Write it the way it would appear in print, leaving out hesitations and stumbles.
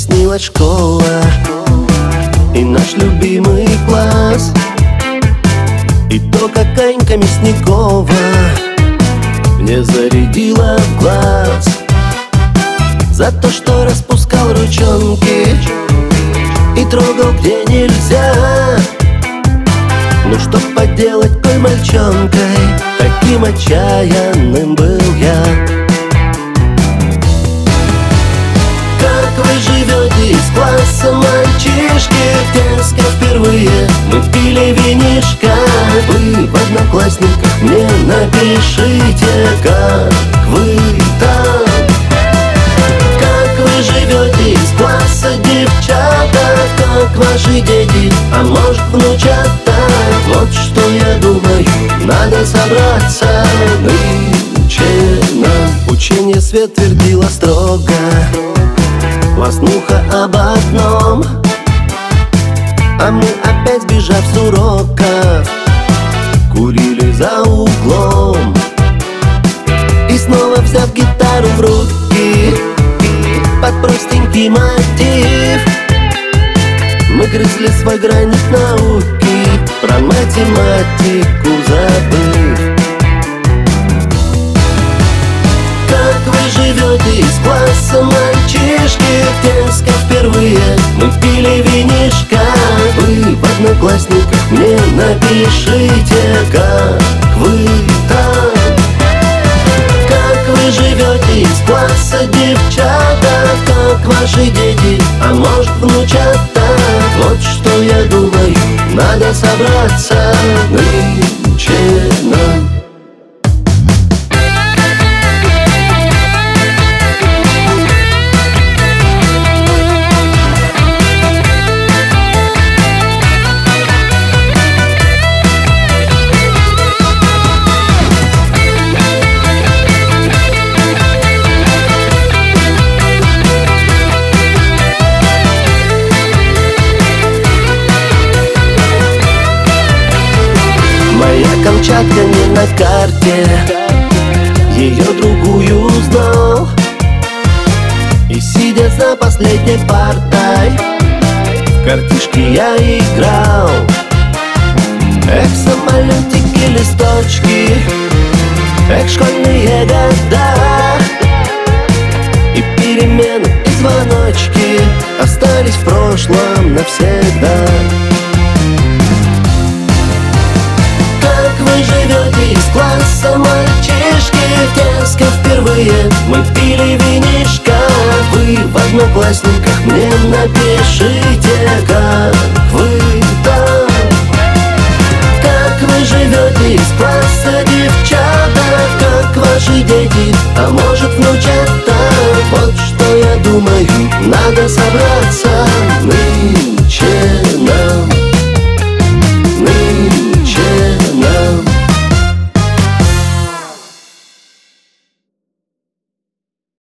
снилась школа и наш любимый класс, и то, как Анька Мясникова мне зарядила в глаз за то, что распускал ручонки и трогал, где нельзя. Ну что поделать, коль мальчонкой таким отчаянным был я. Как вы живете из класса, мальчишки? В детской впервые мы пили винишко. Вы в одноклассниках мне напишите, как вы там. Как вы живете из класса, девчата? Как ваши дети, а может внучата? Вот что я думаю, надо собраться нынче нам. Учение свет твердила строго, класснуха об одном, а мы опять, сбежав с уроков, курили за углом. И снова взяв гитару в руки под простенький мотив, мы грызли свой границ науки, про математику забыв. Как вы живете из класса, мальчишки? В детской впервые мы пили винишко. Вы в одноклассниках мне напишите, как вы там. Как вы живете из класса, девчата? Как ваши дети, а может внучата? Вот что я думаю, надо собраться нынче нам. Камчатка не на карте, ее другую знал. И сидя за последней партой, в картишки я играл. Эх, самолетики, листочки, эх, школьные года. И перемены, и звоночки остались в прошлом навсегда. Вы живете из класса, мальчишки? В детской впервые мы пили винишко. Вы в одноклассниках мне напишите, как вы там. Как вы живете из класса, девчата? Как ваши дети, а может внучата? Вот что я думаю, надо собраться нынче.